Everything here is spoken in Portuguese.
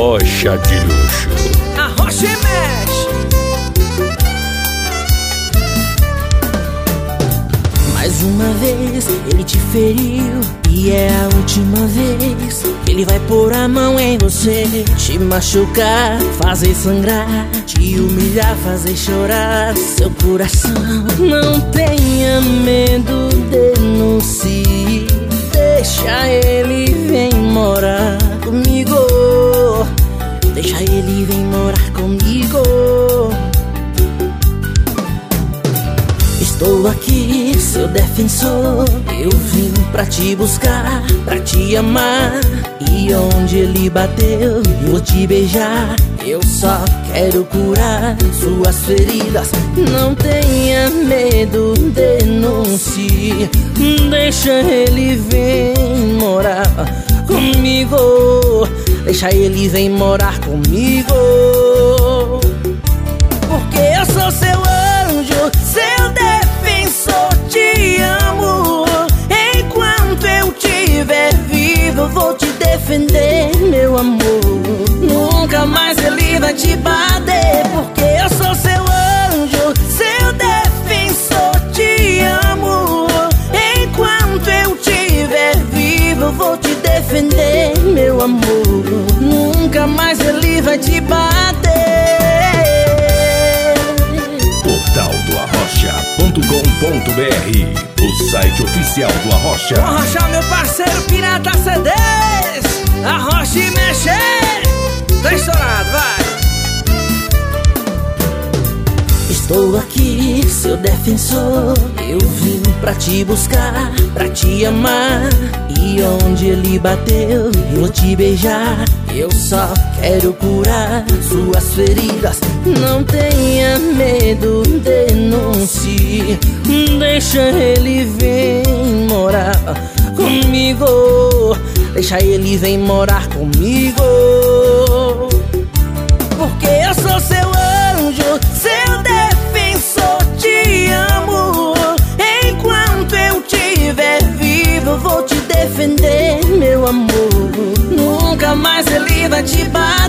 Arrocha de luxo. Arrocha e mexe. Mais uma vez ele te feriu e é a última vez que ele vai pôr a mão em você, te machucar, fazer sangrar, te humilhar, fazer chorar seu coração. Não tenha medo, denuncie, deixa ele vir morar comigo, deixa ele vir morar comigo. Estou aqui, seu defensor. Eu vim pra te buscar, pra te amar. E onde ele bateu, eu vou te beijar. Eu só quero curar suas feridas. Não tenha medo, denuncie, deixa ele vir morar comigo, deixa ele vir morar comigo. Porque eu sou seu anjo, seu defensor, te amo. Enquanto eu tiver vivo, vou te defender, meu amor. Nunca mais ele vai te bater. Porque eu sou seu anjo, seu defensor, te amo. Enquanto eu tiver vivo, vou te defender, meu amor. Nunca mais ele vai te bater. Portal do Arrocha.com.br, o site oficial do Arrocha. Vou arrochar meu parceiro Pirata CDs. Arrocha e mexer. Tá estourado, vai. Estou aqui, seu defensor. Eu vim pra te buscar, pra te amar. E onde ele bateu, eu vou te beijar. Eu só quero curar suas feridas. Não tenha medo, denuncie, deixa ele vir morar comigo, deixa ele vir morar comigo. Porque eu sou seu anjo, seu defensor, te amo. Enquanto eu tiver vivo, vou te defender, meu amor. Nunca mais ele vai te bater.